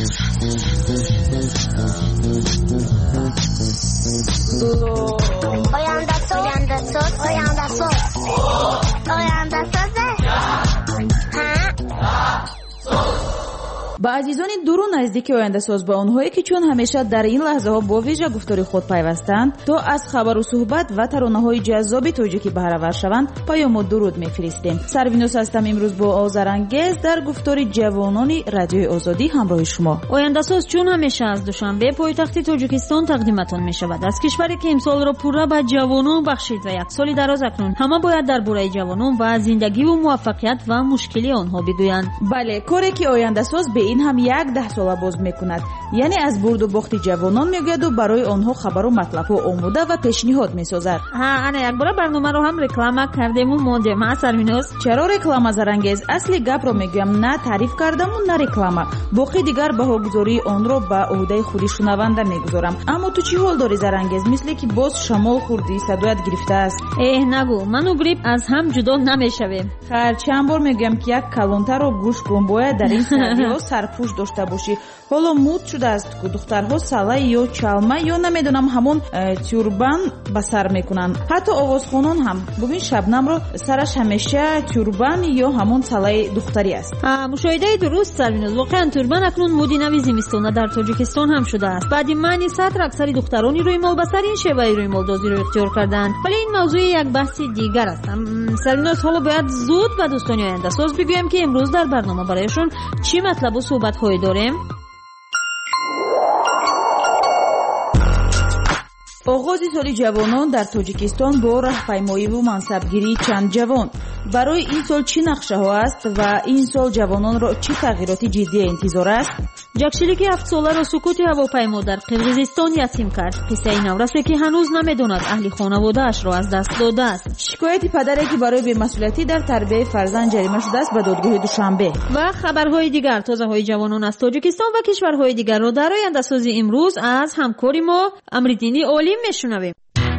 با عزیزان درو نزدیک آینده ساز با آنهایی که چون همیشه در این لحظه ها با ویژه گفتاری خود پیوستند تا از خبر و صحبت و ترانه‌های جذاب تاجیکی بهره ور شوند پیام و درود می‌فرستیم. سروینوس هستم امروز با آذرانگیز در گفتاری جوانان رادیوی آزادی همراه شما. آینده ساز چون همیشه از دوشنبه پایتخت تاجیکستان تقدیمتان می‌شود. از کشوری که امسال را پورا به جوانان بخشید و یک سال دراز اکنون همه باید درباره جوانان و زندگی و موفقیت و مشکلی آنها بگویند. بله، کاری که آینده ساز به این هم 10 ساله باز میکند، یعنی از برد و باخت جوانان میگوید و برای آنها خبر و مطلب و آموده و پیشنهاد میسازد. انا یک بار برنامه رو هم رکلام کردیم و موندیم. سروینوس چرا رکلام زرنگیز؟ اصلی گپ رو میگم، نه تعریف کردم و نه رکلام. باقی دیگر بهاگذاری آن رو به عهده خود شنونده میگذارم. اما تو چی حال داری زرنگیز؟ مثل که باز شمال خوردی، صدایت گرفته است. نگو، من و گریپ از هم جدا نمیشویم. خیر چند بار میگم که یک کلانتر رو گوش کن، باید در این سردی‌ها سرپوش داشته باشی. حالا مود شده است که دخترها سلای یا چلمه یا نمیدونم همون توربان به سر میکنن. حتی آوازخوانان هم ببین شبنم رو سرش همیشه توربان یا همون سلای دختری است. مشاهده درست سروینوس، واقعا توربان اکنون مودی نوی زمستانه در تاجیکستان هم شده است. بعد این معنی سطر اکثر دخترانی روی مال بسر این شیوه روی مال دازی رو اختیار کردند. ولی این موضوع یک بحث دیگر است. سروینوس حالا باید زود به دوستان آینده ساز بگویم که امروز در برنامه برایشون چی مطلب و صحبت هایی داریم. آغاز سال جوانان در تاجیکستان با راهپیمایی و منصبگیری چند جوان. برای این سال چی نقشه ها است و این سال جوانان را چه تغییرات جدی انتظار است؟ جاکشلیکی 7 ساله را سکوت هواپیما در قرقیزستان یتیم کرد. قصه نورسه که هنوز نمیداند اهل خانواده اش را از دست داده است. شکایت پدری که برای بی‌مسئولیتی در تربیت فرزند جریمه شده است به دادگاه دوشنبه. و خبرهای دیگر تازه های جوانان از تاجیکستان و کشورهای دیگر را در آینده سازی امروز از همکاری ما امریدینی علی میشنویم.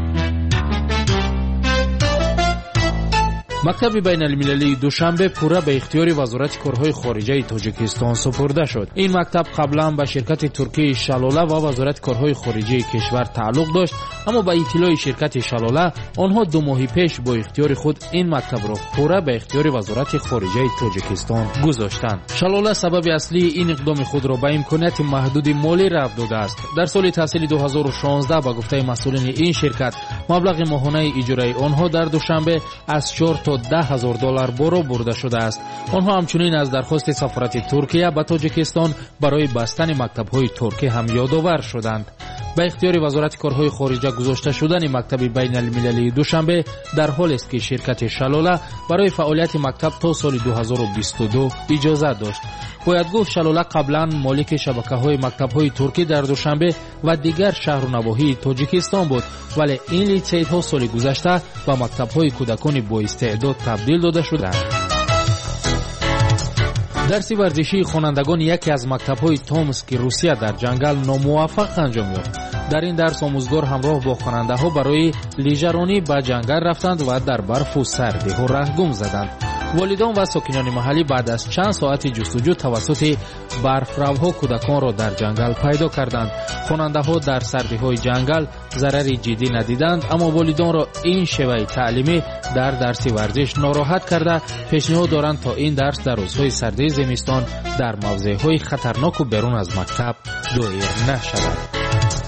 مکتب بین المللی دوشنبه پورا به اختیار وزارت کارهای خارجه تاجیکستان سپرده شد. این مکتب قبلا به شرکت ترکی شلاله و وزارت کارهای خارجه کشور تعلق داشت، اما با اطلاع شرکت شلاله آنها 2 ماه پیش با اختیار خود این مکتب را پورا به اختیار وزارت خارجه تاجیکستان گذاشتند. شلاله سبب اصلی این اقدام خود را به امکانات محدود مالی رفع داده است. در سال تحصیلی 2016 با گفته مسئولین این شرکت مبلغ ماهانه اجاره آنها در دوشنبه از 4 تا 10,000 دلار بالا برده شده است. آنها همچنین از درخواست سفارت ترکیه به تاجیکستان برای بستن مکتب‌های ترکی هم یادآور شدند. به اختیار وزارت کارهای خارجه گذاشته شدن مکتب بین المللی دوشنبه در حالی است که شرکت شلاله برای فعالیت مکتب تا سال 2022 اجازه داشت. باید گفت شلاله قبلا مالک شبکه‌های مکتب‌های ترکی در دوشنبه و دیگر شهر و نواحی تاجیکستان بود، ولی این لیسی‌ها سال گذشته به مکتب‌های کودکان با استعداد تبدیل داده شدند. درس ورزشی خوانندگان یکی از مکتب‌های تومسک روسیه در جنگل ناموفق انجام یافت. در این درس آموزگار همراه با خواننده‌ها برای لیژرانی به جنگل رفتند و در برف و سردی‌ها رهگم زدند. والدان و ساکنان محلی بعد از چند ساعت جستجو توسط برفروها کودکان را در جنگل پیدا کردند. خواننده‌ها در سردی‌های جنگل ضرری جدی ندیدند، اما والدان را این شیوه تعلیمی در درس ورزش ناراحت کرده پیشنهاد دارند تا این درس در روزهای سردی زمستان در موضع‌های خطرناک و بیرون از مکتب دایر نشود.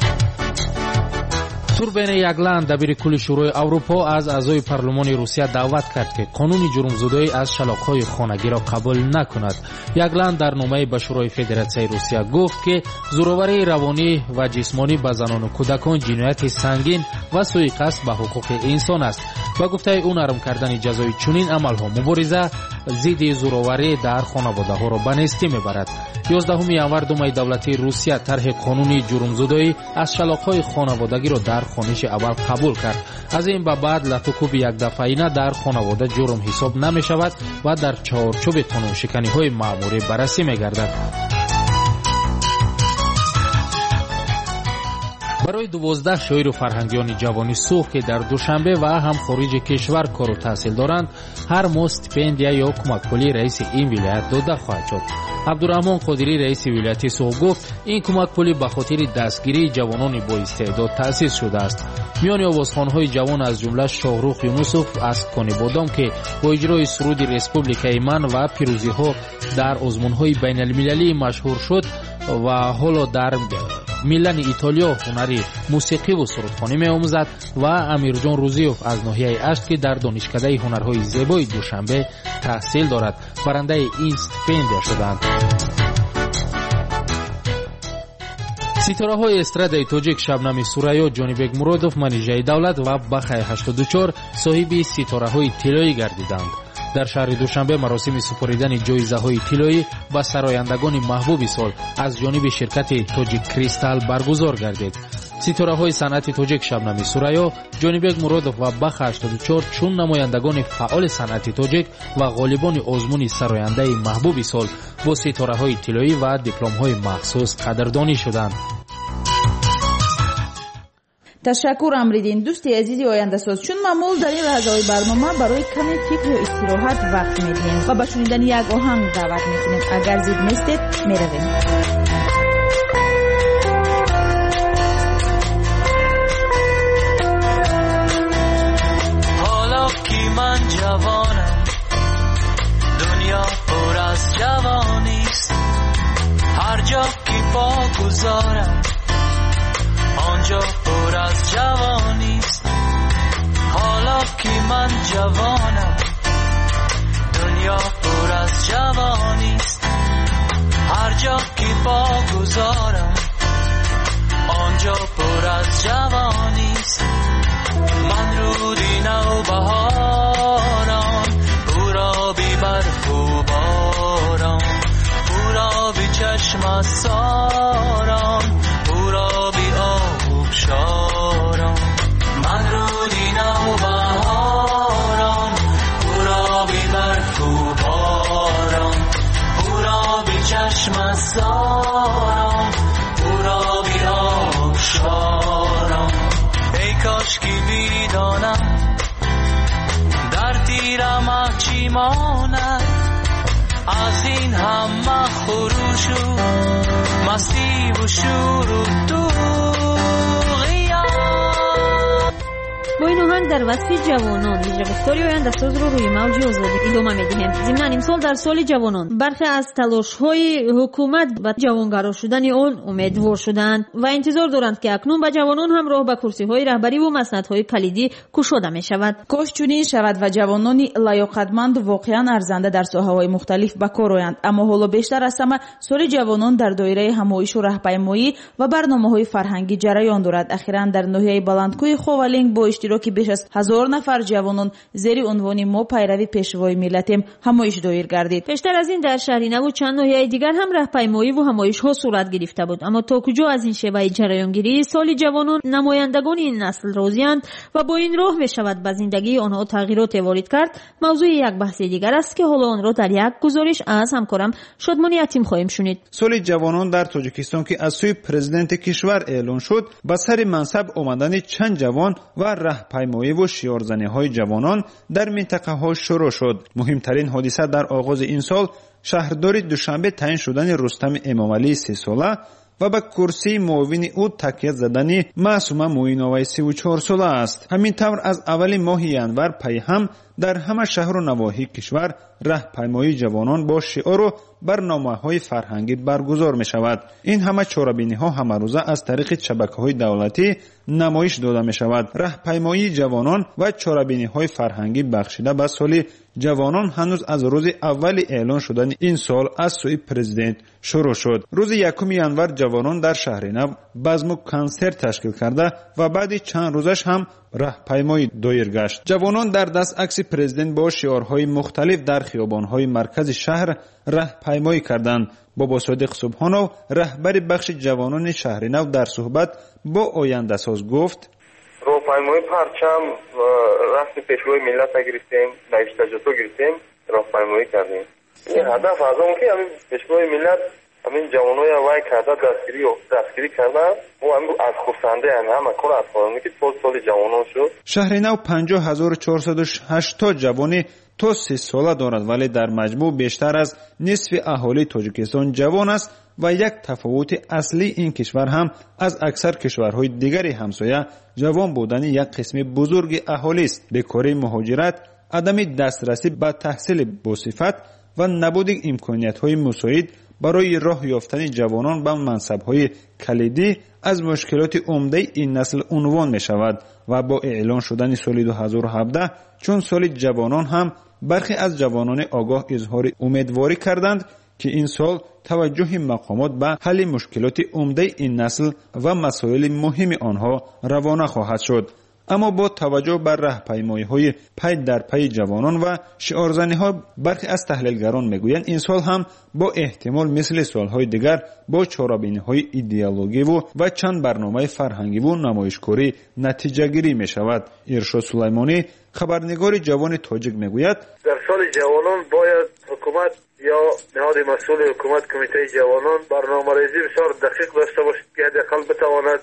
توربین یگلند دبیر کل شورای اروپا از اعضای پارلمان روسیه دعوت کرد که قانون جرمزدایی از شلاق‌های خانگی را قبول نکند. یگلند در نامه به شورای فدراسیون روسیه گفت که زورآوری روانی و جسمانی به زنان و کودکان جنایت سنگین و سوءقصد به حقوق انسان است. با گفته او نرم کردن جزای چنین عمل‌ها مبارزه ضد زورآوری در خانواده‌ها را به نیستی می‌برد. 11 ینور دومای دولتی روسیه طرح قانون جرمزدایی از شلاق‌های خانوادگی را در خوانش اول قبول کرد. از این به بعد لطوکوب یک دفعینه در خانواده جرم حساب نمی شود و در چارچوب قانون شکنی های مأموری بررسی می گردد. برای 12 شاعر فرهنگیان جوانی سوخ که در دوشنبه و هم خارج کشور کار و تحصیل دارند هر ماه استیپندیا یا کمک پولی رئیس این ولایت داده خواهد شد. عبدالرحمن قادری رئیس ولایت سوخ گفت این کمک پولی به خاطر دستگیری جوانان با استعداد تأسیس شده است. میان آوازخوان‌های جوان از جمله شاهرخ یونسوف از کانی بادام که با اجرای سرود رسپوبلیکای من و پیروزی‌ها در آزمون‌های بین‌المللی مشهور شد و حالا در میلان ایتالیا هنری موسیقی و سرودخوانی می‌آموزد و امیرجان روزیوف از ناحیه اشت که در دانشکده هنرهای زیبای دوشنبه تحصیل دارد برنده این استیپندیا شدند. ستاره‌های استرادای تاجیک شبنم سوریا، جانبک مرادوف، منیژه دولت و بخای 84 صاحب ستاره‌های طلایی گردیدند. در شهر دوشنبه مراسم سپردن جایزه‌های طلایی به سرایندگان محبوب سال از جانب شرکت تاجیک کریستال برگزار گردید. ستاره‌های صنعت تاجیک شبنم سوریا، جانبک مرادوف و بخ 84 چون نمایندگان فعال صنعت تاجیک و غالبان آزمون سراینده محبوب سال با ستاره‌های طلایی و دیپلم‌های مخصوص قدردانی شدند. تشکر امریدین. دوستی عزیزی آینده‌ساز، چون معمول در این لحظه‌های برنامه برای کمی فکر و استراحت وقت می‌دیم و به شنیدن یک آهنگ دعوت می‌کنیم. اگر زود نیستید می‌رویم. حالا که من جوانم، دنیا پر از جوانیست، هر جا که پا گذارم آنجا پر از جوانیست. حالا که من جوانم، دنیا پر از جوانیست، هر جا که پا گذارم آنجا پر از جوانیست. من رودی نو بهاران، پورابی برف و باران، پورابی چشم ساران، پورابی آب شاران. من رودی نو بهاران، پورابی برف و باران، پورابی چشم ساران، پورابی آب شاران. ای کاش که بیدانم در تیرم چی ماند از این همه خروش و مستی و شور و با این آهنگ در وصف جوانان ویژه گفتاری آینده‌ساز رو روی موج آزادی ادامه می‌دهیم. ضمن امسال در سال جوانان برخی از تلاش‌های حکومت به جوانگرا شدن آن امیدوار شدند و انتظار دارند که اکنون به جوانان هم راه به کرسی‌های رهبری و مسندهای کلیدی گشوده می‌شود. کاش چنین شود و جوانان لیاقتمند واقعاً ارزنده در ساحه‌های مختلف به کار آیند. اما حالا بیشتر از همه سال جوانان در دایره همایش و راهپیمایی و برنامه‌های فرهنگی جریان دارد. اخیراً در ناحیه بلندکوی خوالینگ با اشتراک بیش از 1000 نفر جوانان زیر عنوان ما پیروی پیشوای ملتیم همایش دایر گردید. بیشتر از این در شهرینه و چند ناحیه دیگر هم راهپیمایی و همایش ها صورت گرفته بود. اما تا کجا از این شیوه جریانگیری سال جوانان نمایندگان این نسل راضی‌اند و با این راه می‌شود به زندگی آنها تغییرات وارد کرد موضوع یک بحث دیگر است که حالا آن را در یک گزارش از همکارم شادمانی یتیم خواهیم شنید. سال جوانان در تاجیکستان که از سوی پرزیدنت کشور اعلان شد به سر منصب آمدن چند جوان و راهپیمایی و شیارزنی‌های جوانان در منطقه ها شروع شد. مهمترین حادثه در آغاز این سال شهردار دوشنبه تعیین شدن رستم امامعلی 30 ساله و به کرسی معاون او تکیه زدن معصومه موینوی 34 ساله است. همین طور از اول ماه ینور پی هم در همه شهر و نواحی کشور راهپیمایی جوانان با شعار و برنامه‌های فرهنگی برگزار می شود. این همه چاره‌بینی‌ها همه روزه از طریق شبکه‌های دولتی نمایش داده می شود. راهپیمایی جوانان و چاره‌بینی‌های فرهنگی بخشیده به سال جوانان هنوز از روز اول اعلان شدن این سال از سوی پرزیدنت شروع شد. روز 1 ینور جوانان در شهر نو بزم و کنسرت تشکیل کرده و بعد چند روزش هم راهپیمایی دایر گشت. جوانان در دست عکس پرزیدنت با شعارهای مختلف در خیابان‌های مرکز شهر راهپیمایی کردند. بابا صادق سبحانov رهبر بخش جوانان شهر نو در صحبت با آینده‌ساز گفت: راهپیمایی پرچم و رسم پیشروی ملت گرفتیم، نوشته جاتو گرفتیم، راهپیمایی کردیم. این هدف از اون که همین پیشروی ملت همین جوانای وای کرده دستگیری کردن و از خورسنده همه کار اطفالانی که سال جوانان شد. شهر نو 50480 جوانی تا 30 ساله دارد، ولی در مجموع بیشتر از نصف اهالی تاجیکستان جوان است و یک تفاوت اصلی این کشور هم از اکثر کشورهای دیگری همسایه جوان بودن یک قسم بزرگ اهالی است. بیکاری، مهاجرت، عدم دسترسی به تحصیل باصفت و نبود امکانیت‌های مساعد برای راه یافتن جوانان به منصب‌های کلیدی از مشکلات عمده این نسل عنوان می‌شود و با اعلان شدن سال 2017 چون سال جوانان هم برخی از جوانان آگاه اظهار امیدواری کردند که این سال توجه مقامات به حل مشکلات عمده این نسل و مسائل مهم آنها روانه خواهد شد. اما با توجه بر راهپیمایی‌های پی در پی جوانان و شعارزنی‌ها، برخی از تحلیلگران میگویند این سال هم با احتمال مثل سال‌های دیگر با چاره‌بینی‌های ایدئولوژی و چند برنامه فرهنگی و نمایشگری نتیجه‌گیری می‌شود. ارشاد سلیمانی، خبرنگار جوان تاجیک میگوید در سال جوانان باید حکومت یا نهاد مسئول حکومت کمیته جوانان برنامه‌ریزی بسیار دقیق داشته باشد که حداقل بتواند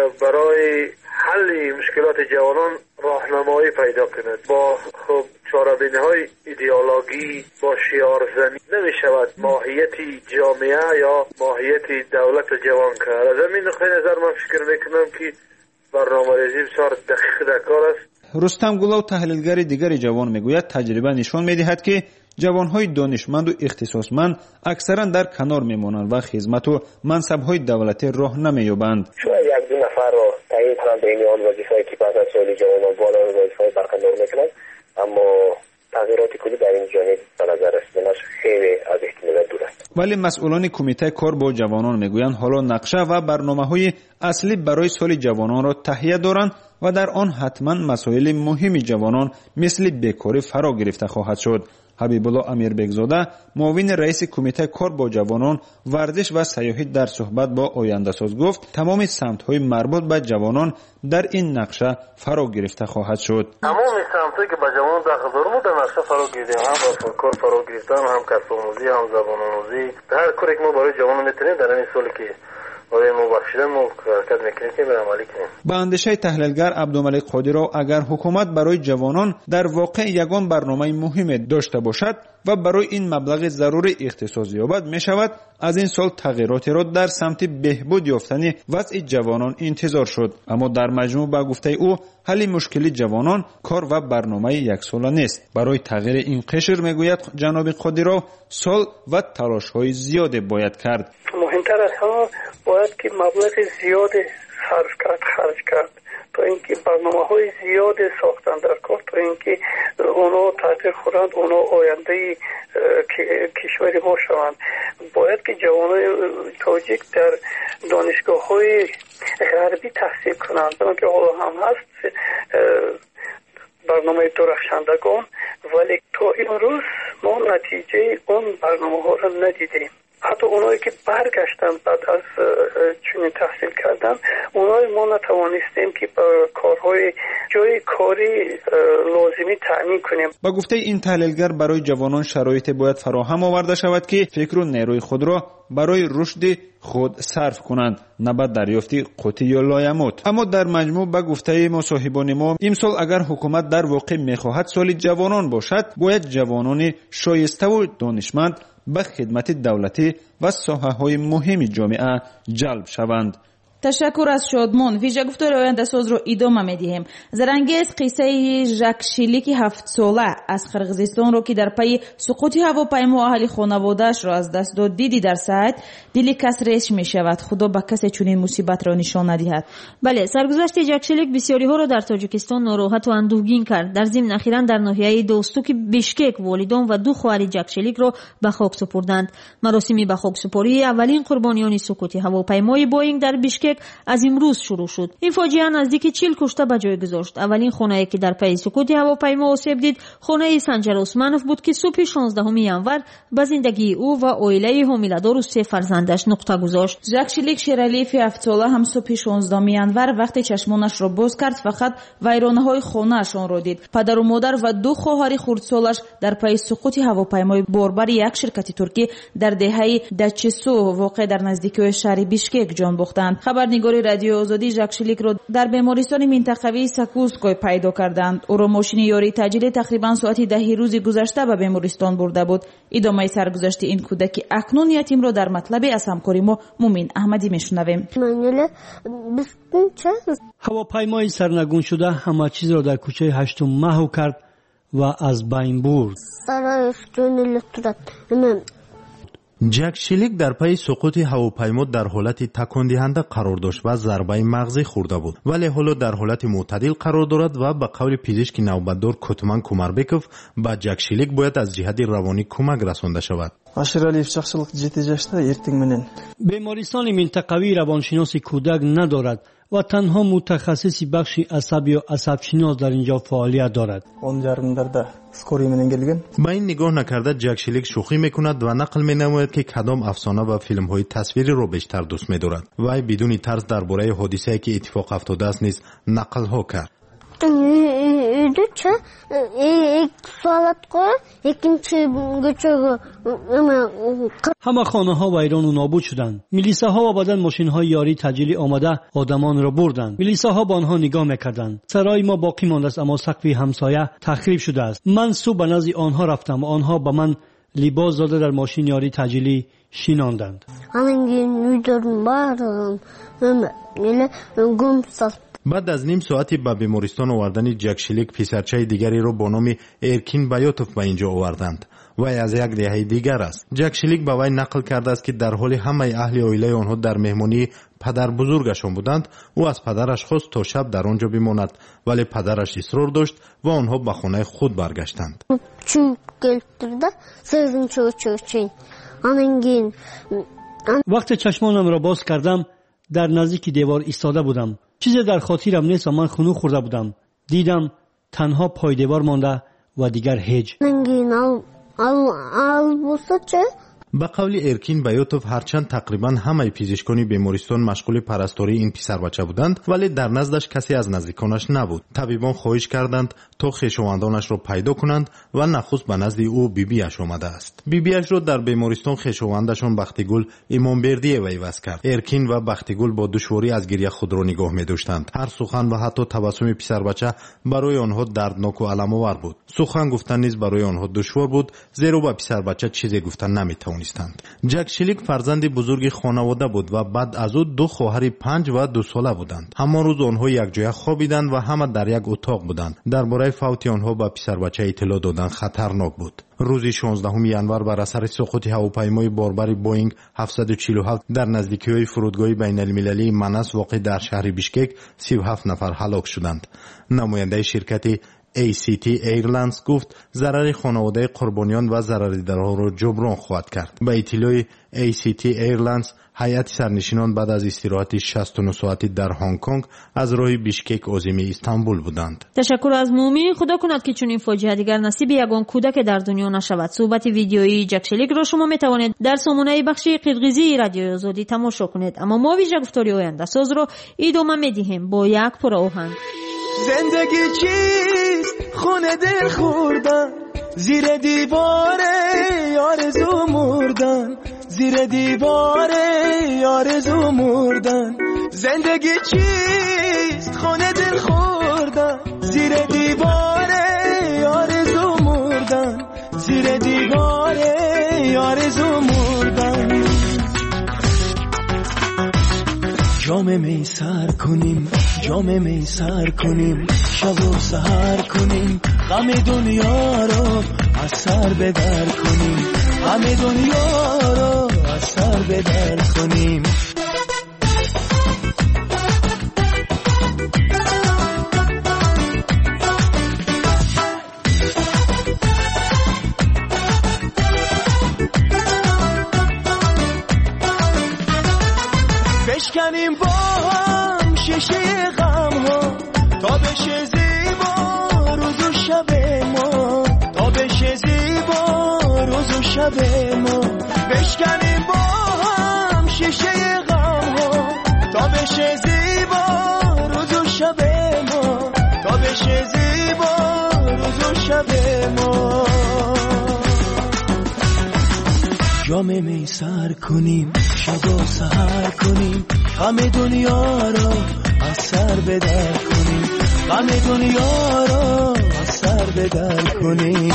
برای حل مشکلات جوانان راهنمایی پیدا کند. با چاره‌بینی‌های ایدئولوژی با شعارزنی نمی‌شود ماهیت جامعه یا ماهیت دولت جوان کرد. از این نقطه نظر من فکر می‌کنم که برنامه‌ریزی بسیار دقیق در کار است. رستم گلو، تحلیلگر دیگر جوان میگوید تجربه نشان می‌دهد که جوانهای دانشمند و اختصاصمند اکثرا در کنار میمانند و خدمت و منصب‌های دولتی راه نمی‌یابند. شاید یک دو نفر را تعیین کنند بین آن وظیفه‌ای که پس از سال جوانان بالا وظیفه‌های برکنار می‌کنند، اما تغییرات کلی در این جانب به نظر رسیدنش خیلی از احتمالات دور است. ولی مسئولان کمیته کار با جوانان میگویند حالا نقشه و برنامه‌های اصلی برای سال جوانان را تهیه دارند و در آن حتما مسائل مهم جوانان مثل بیکاری فرا گرفته خواهد شد. حبیب الله امیربگزاده، معاون رئیس کمیته کار با جوانان، ورزش و سیاحت در صحبت با آینده‌ساز گفت تمام سمت‌های مربوط به جوانان در این نقشه فرا گرفته خواهد شد. تمام سمت‌هایی که به جوانان داخل داریم در نقشه فرا گرفتیم، هم با کار فرا گرفتن، هم کسب آموزی، هم زبان آموزی. هر کاری که ما برای جوانان می‌تونیم در این سالی که برای ما بخشیده ما حرکت میکنیم که برای عملی کنیم. با اندیشه تحلیلگر عبدالملک قادری، اگر حکومت برای جوانان در واقع یگان برنامه مهم داشته باشد و برای این مبلغ ضروری اختصاص یابد، می شود از این سال تغییراتی را در سمت بهبود یافتن وضع جوانان انتظار شد. اما در مجموع با گفته او حل مشکل جوانان کار و برنامه یک ساله نیست. برای تغییر این قشر میگوید جناب قادری سال و تلاش های زیاده باید کرد. مهمتر از همه باید که مبلغ زیاد خرج کرد تا اینکه برنامه‌های زیاد ساختن در کار تا اینکه اونا تحقیق خورند، اونا آینده کشور ما شوند. باید که جوانای تاجیک در دانشگاه‌های غربی تحصیل کنند، که حالا هم هست برنامه درخشندگان، ولی تا امروز ما نتیجه اون برنامه‌ها را ندیدیم. حتی اونایی که برگشتن بعد از چنین تحصیل کردن، اونایی ما نتوانستیم که کارهای جای کاری لازمی تأمین کنیم. با گفته این تحلیلگر برای جوانان شرایط باید فراهم آورده شود که فکر و نیروی خود را برای رشد خود صرف کنند، نه به دریافت قوت یا لایموت. اما در مجموع با گفته مصاحبان ما امسال اگر حکومت در واقع میخواهد سال جوانان باشد، باید جوانان شایسته و دانشمند به خدمت دولتی و ساحه‌های مهم جامعه جلب شوند. تشکر از شادمان. ویژه گفتار آینده ساز رو ادامه میدیم. زرانگیز قصه ژاک شلیک 7 ساله از قرغیزستان رو که در پی سقوط هواپیما اهل خانواده‌اش را از دست داد دیدی در سایت، دلی کس ریش می شود. خدا به کسی چنین مصیبت را نشان ندهد. بله، سرگذشت ژاک شلیک بسیاری ها را در تاجیکستان ناراحت و اندوهگین کرد. در ضمن اخیراً در ناحیه دوستوک بیشکک والدان و 2 خواهر ژاک شلیک را به خاک سپردند. مراسم به خاک سپاری اولین قربانیان سقوط هواپیمای بوئینگ در بیشکک بیشکک از امروز شروع شد. این فاجعه نزدیک 40 کشته به جای گذاشت. اولین خانه‌ای که در پی سقوط هواپیما آسیب دید خانه سنجر عثمانوف بود که صبح 16 ینور به زندگی او و عائله حامله‌دار و 3 فرزندش نقطه گذاشت. ژакшилик шералиев 7 сола ҳам субҳи 16 январ вақте чашмонашро боз кард фақат вайронаҳои хонаашонро дид. падару модар ва 2 хоҳари хурдсолаш дар пайи суқути ҳавопаймои борбари як ширкати туркӣ дар деҳаи дачесу воқеъ дар наздикиҳои шаҳри бишкек ҷон бохтанд. хабарнигори радиои озодӣ ژакшиликро дар бемористони минтақавии сакуской пайдо карданд. ӯро мошини ёрии таъҷилӣ тақрибан соати 10 рӯзи гузашта ба бемористон бурда буд. идомаи саргузашти ин кӯдаки акнун ятимро дар матлаби аз ҳамкори мо мумин аҳмадӣ мешунавем. ҳавопаймои сарнагун шуда ҳама чизро дар кӯчаи 8 маҳв кард ва аз байн бурд. ҷакшилик дар пайи суқути ҳавопаймо дар ҳолати такондиҳанда қарор дошт ва зарбаи мағзӣ хӯрда буд, вале ҳоло дар ҳолати мӯътадил қарор дорад ва ба қавли пизишки навбатдор Кутман Кумарбеков ба ҷакшилик бояд аз ҷиҳати равонӣ кӯмак расонда шавад. бемористони минтақавии равоншиноси кӯдак надорад ва танҳо мутахассиси бахши асаб ё асабшинос дар инҷо фаъолият дорад. ба ин нигоҳ накарда ҷакшилик шӯхӣ мекунад ва нақл менамояд ки кадом афсона ва филмҳои тасвириро бештар дӯст медорад. вай бидуни тарс дар бораи ҳодисае ки иттифоқ афтодааст низ нақлҳо кард. ҳама хонаҳо вайрону нобуд шуданд. милисаҳо ва баъдан мошинҳои ёрии таъҷилӣ омада одамонро бурданд. милисаҳо ба онҳо нигоҳ мекарданд. сарои мо боқӣ мондааст, аммо сақфи ҳамсоя тахриб шудааст. ман субҳ ба назди онҳо рафтам ва онҳо ба ман либос дода дар мошини ёрии таъҷилӣ шинонданд. баъд аз ним соати ба бемористон овардани ҷакшилик писарчаи дигареро бо номи Эркин Байотов ба инҷо оварданд. вай аз як деҳаи дигар аст. ҷакшилик ба вай нақл кардааст ки дар ҳоли ҳамаи аҳли оилаи онҳо дар меҳмонии падарбузургашон буданд, ӯ аз падараш хост то шаб дар он ҷо бимонад, вале падараш исрор дошт ва онҳо ба хонаи худ баргаштанд. вақте чашмонамро боз кардам, дар наздики девор истода будам. чизе дар хотирам нест ва ман хунук хӯрда будам. дидам танҳо пойдевор монда ва дигар ҳеҷ. ба қавли Эркин Байотов ҳарчанд тақрибан ҳамаи пизишкони бемористон машғули парастории ин писарбача буданд, вале дар наздаш касе аз наздиконаш набуд. табибон хоҳиш карданд то хешовандонашро пайдо кунанд ва нахуст ба назди ӯ бибиаш омадааст. бибиашро дар бемористон хешовандашон Бахтигул Имонбердиева иваз кард. Эркин ва Бахтигул бо душворӣ аз гирья худро нигоҳ медоштанд. ҳар сухан ва ҳатто табассуми писарбача барои онҳо дардноку аламовар буд. сухан гуфтан низ барои онҳо душвор буд, зеро ба писарбача чизе гуфтан наметавонистанд. ҷакшилик фарзанди бузурги хонавода буд ва баъд аз ӯ 2 хоҳари 5 ва 2 сола буданд. ҳамон рӯз онҳо якҷоя хобиданд ва ҳама дар як утоқ буданд. дар бораи фавти онҳо ба писарбача иттилоъ додан хатарнок буд. рӯзи 16 январ бар асари суқути ҳавопаймои борбари Боинг 747 дар наздикиҳои фурудгоҳи байналмилалии Манас воқеъ дар шаҳри Бишкек 37 нафар ҳалок шуданд. намояндаи ширкати ACT Airlines гуфт зарари хонаводаи қурбониён ва зарардидароро ҷуброн хоҳад кард. ба иттилои ACT Airlines ҳайати сарнишинон баъд аз истироҳати 69 соатӣ дар Ҳонг Конг аз роҳи Бишкек озими Истанбул буданд. ташаккур аз муъмин. худо кунад ки чунин фоҷиа дигар насиби ягон кӯдаке дар дунё нашавад. суҳбати видеои ҷакшиликро шумо метавонед дар сомонаи бахши қирғизии радиои озодӣ тамошо кунед. аммо мо виҷа гуфтори ояндасозро идома медиҳем бо як пура оҳанг. زندگی چیست خونه دل خوردن زیر دیوار آرزو مردن زیر دیوار آرزو مردن زندگی چیست خونه دل خوردن زیر دیوار آرزو مردن زیر دیوار آرزو مردن جام می سر کنیم جام می سر کنیم شب و سحر کنیم غم دنیا رو از سر به در کنیم غم دنیا رو از سر به در کنیم بشکنیم با هم شیشه غم ها تا بشه زیبا روز و شب ما تا بشه زیبا روز و شب ما بشکنیم با هم شیشه غم ها تا بشه زیبا روز و شب ما تا بشه زیبا روز و شب ما جام می سر کنیم شب و سحر کنیم غم دنیا رو از سر بدر کنیم غم دنیا رو از سر بدر کنیم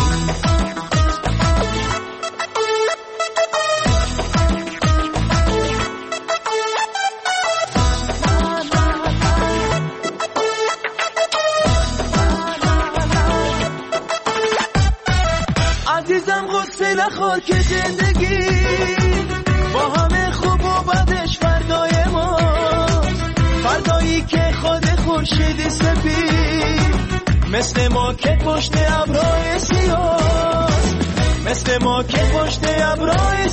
عزیزم غصه نخور که زندگی با همه خوب و بدش فردای ما فردایی که خود خورشید سپید مثل ما که پشت ابرهای سیاست مثل ما که پشت ابرهای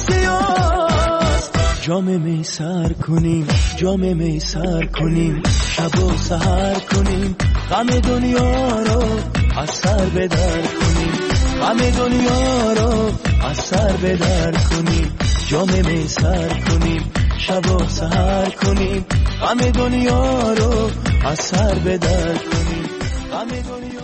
سیاست جام می سر کنیم جام می سر کنیم شب و سحر کنیم غم دنیا رو از سر بدر کنیم غم دنیا رو از سر بدر کنیم جام می سر کنیم شب و سحر کنیم غم دنیا رو از سر بدر کنیم غم دنیا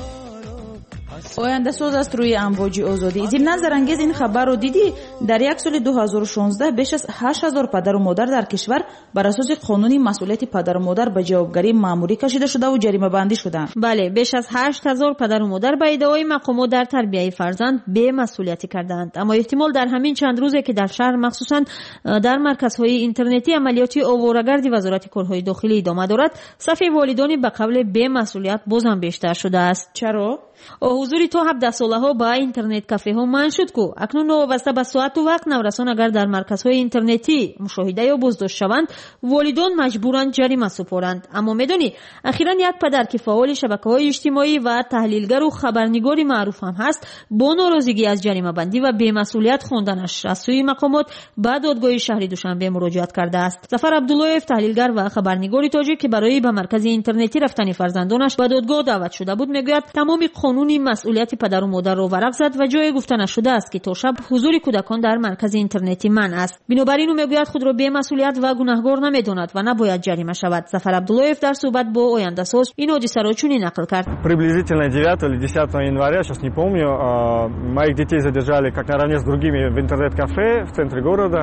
оянда соз аст рӯи амвоҷи озодӣ. зилназарангез ин хабарро дидӣ? дар як соли 2016 беш аз 8000 падару модар дар кишвар бар асоси қонуни масъулияти падару модар ба ҷавобгарӣ маъмурӣ кашида шудаву ҷаримабандӣ шуданд. бале, беш аз 8000 падару модар ба иддаои мақомот дар тарбияи фарзанд бемасъулиятӣ карданд. аммо эҳтимол дар ҳамин чанд рӯзе ки дар шаҳр махсусан дар марказҳои интернетӣ амалиёти оворагарди вазорати корҳои дохилӣ идома дорад, сафи волидони ба қавле бемасъулият бозам бештар шудааст. чаро? ҳузури то 17 солаҳо ба интернет кафеҳо манъ шуд ку акнун новобаста ба соату вақт наврасон агар дар марказҳои интернетӣ мушоҳида ё боздошт шаванд, волидон маҷбуранд ҷарима супоранд. аммо медонӣ, ахиран як падар ки фаъоли шабакаҳои иҷтимоӣ ва таҳлилгару хабарнигори маъруф ҳам ҳаст, бо норозигӣ аз ҷаримабандӣ ва бемасъулият хонданаш аз сӯи мақомот ба додгоҳи шаҳри душанбе муроҷиат кардааст. зафар абдуллоев, таҳлилгар ва хабарнигори тоҷик ки барои ба маркази интернетӣ рафтани фарзандонаш ба додгоҳ даъват шуда буд, мегӯяд тамоми қонуни масъулияти падару модарро варақ зад ва ҷое гуфта нашудааст ки то шаб ҳузури кӯдакон дар маркази интернетӣ манъ аст. бинобар ин ӯ мегӯяд худро бемасъулият ва гунаҳгор намедонад ва набояд ҷарима шавад. зафар абдуллоев дар суҳбат бо ояндасоз ин ҳодисаро чунин нақл кард. Приблизительно 9 или 10 января, сейчас не помню, моих детей задержали как наравне с другими в интернет-кафе в центре города.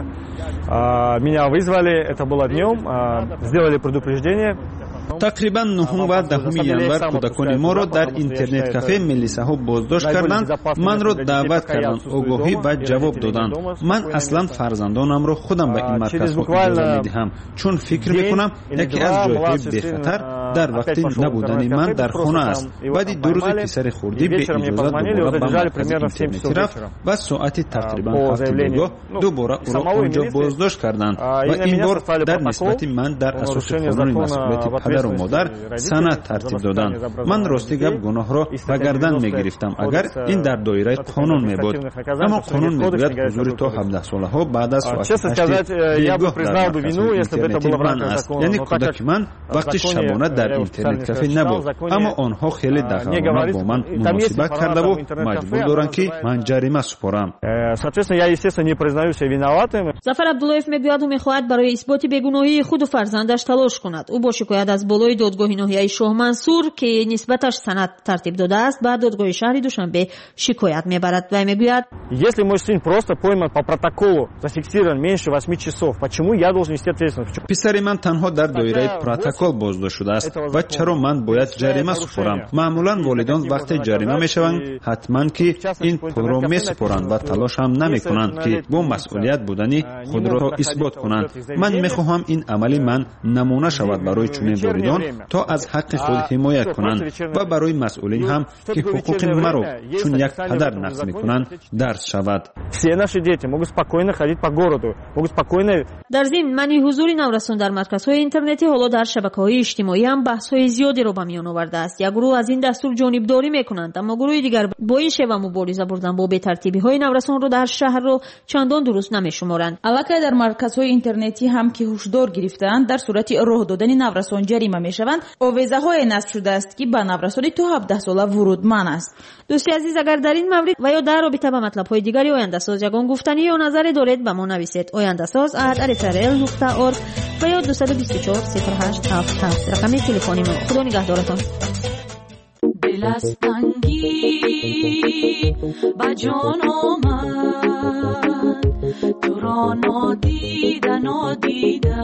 Меня вызвали, это было днем, сделали предупреждение. тақрибан 9 ва 10 январ кӯдакони моро дар интернет кафе милисаҳо боздошт карданд. манро даъват карданд, огоҳӣ ва ҷавоб доданд. ман аслан фарзандонамро худам ба ин марказҳо иҷоза медиҳам, чун фикр мекунам яке аз ҷойҳои бехатар дар вақти набудани ман дар хона аст. баъди 2 рӯзи писари хурдӣ беиҷозат дубора ба маркази интернетӣ рафт ва соати тақрибан 7 бегоҳ дубора ӯро онҷо боздошт карданд ва ин бор дар нисбати ман дар асоси қонуни масъулияти падару модар санад тартиб доданд. ман рости гап гуноҳро ба гардан мегирифтам агар ин дар доираи қонун мебуд. аммо қонун мегӯяд ҳузури то 17 солаҳо баъд аз соати 8 бегоҳ дар марказҳои интернетӣ манъ аст. яъне кӯдаки ман вақти шабона дар интернет кафе набуд. аммо онҳо хеле дағалона бо ман муносибат кардаву маҷбур доранд ки ман ҷарима супорам. зафар абдуллоев мегӯяд ӯ мехоҳад барои исботи бегуноҳии худу фарзандаш талош кунад. ӯ бо шикоят аз болои додгоҳи ноҳияи шоҳмансур ки нисбаташ санад тартиб додааст ба додгоҳи шаҳри душанбе шикоят мебарад. вай мегӯяд: если мой сын просто пойман по протоколу, зафиксирован меньше 8 часов, почему я должен нести ответственность? писари ман танҳо дар доираи протокол боздошт шудааст ва чаро ман бояд ҷарима супорам? маъмулан волидон вақте ҷарима мешаванд ҳатман ки ин пулро месупоранд ва талошам намекунанд ки бо масъулият будани худро исбот кунанд. ман мехоҳам ин амали ман намуна шавад барои чунин волидон, то аз ҳаққи худ ҳимоят кунанд ва барои масъулин ҳам ки ҳуқуқи маро чун як падар нақз мекунанд дарс шавад. дар зимн манъи ҳузури наврасон дар марказҳои интернетӣ ҳоло дар шабакаҳои иҷтимоӣ ҳам هم بحث‌های زیادی رو به میان آورده است. یک گروه از این دستور جانبداری میکنند، اما گروه دیگر با این شیوه مبارزه بردن با بی‌ترتیبی‌های نورسان رو در شهر رو چندان درست نمی‌شمارند. البته در مرکزهای اینترنتی هم که هشدار گرفتند در صورت راه دادن نورسان جریمه میشوند. آویزه‌های نصب شده است که به نورسان تا 17 ساله ورود منع است. دوستی عزیز، اگر در این مورد و یا در رابطه با مطلب‌های دیگری آینده‌ساز یگان گفتنی یا نظری دارید به ما نویسید. ayandasoz@rfrl.org و یا 224 0877 رقم تلفنی ما. خدا نگهدارتان. دل از تنگی با جان آمد، تو را نادیده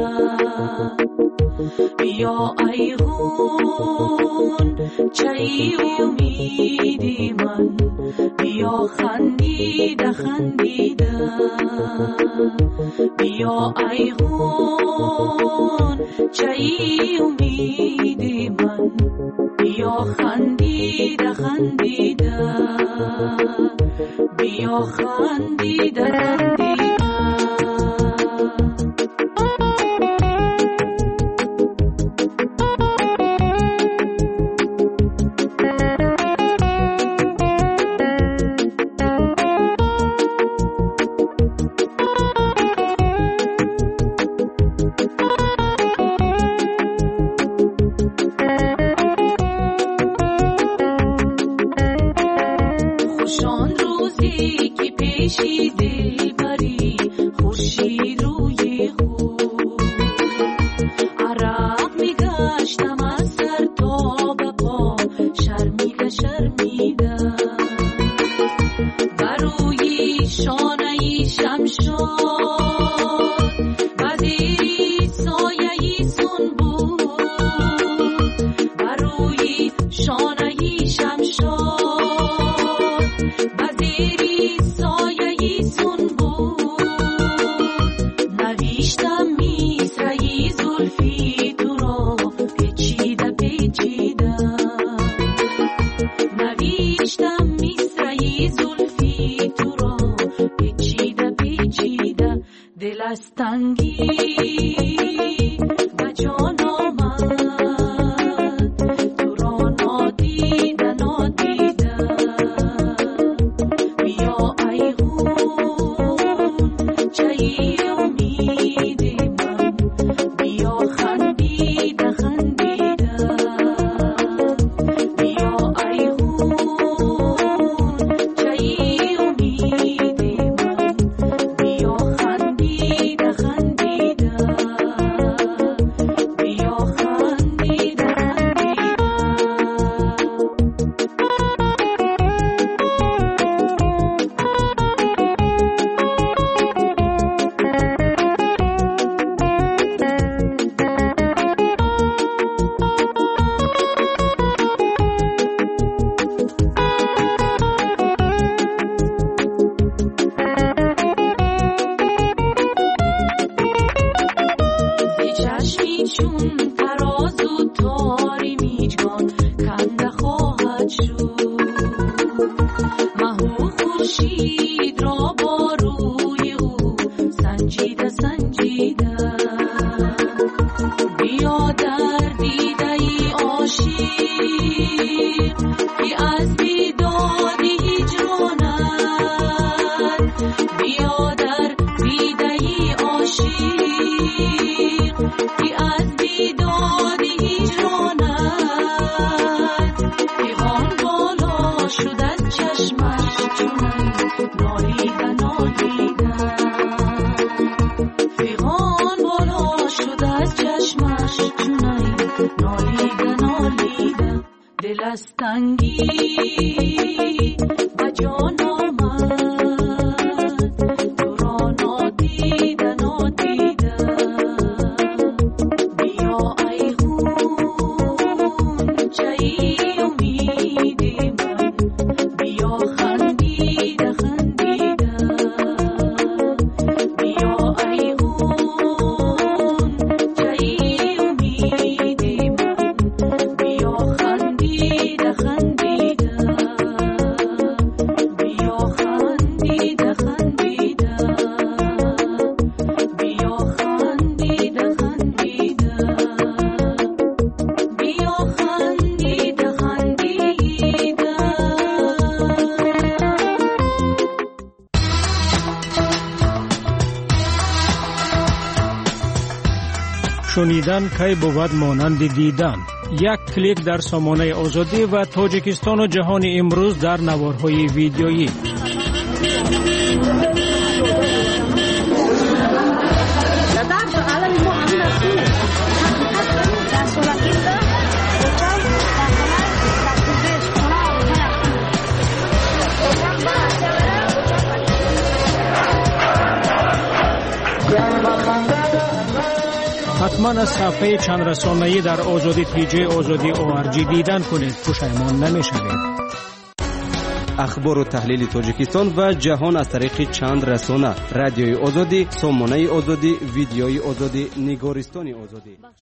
بیا ای خون چای امیدی من، بیا خندیده بیا ای خون چای امیدی من، بیا خندیده بیا خندیده شنیدن کی بود مانند دیدن. یک کلیک در سامانه آزادی و تاجیکستان و جهان امروز در نوارهای ویدیویی. حتما از صفحه چند رسانه‌ای در آزادی پیجی آزادی ORG دیدن کنید، پشیمان نمی‌شوید. اخبار و تحلیل تاجیکستان و جهان از طریق چند رسانه: رادیوی آزادی، سامانه آزادی، ویدیوی آزادی، نگارستان آزادی.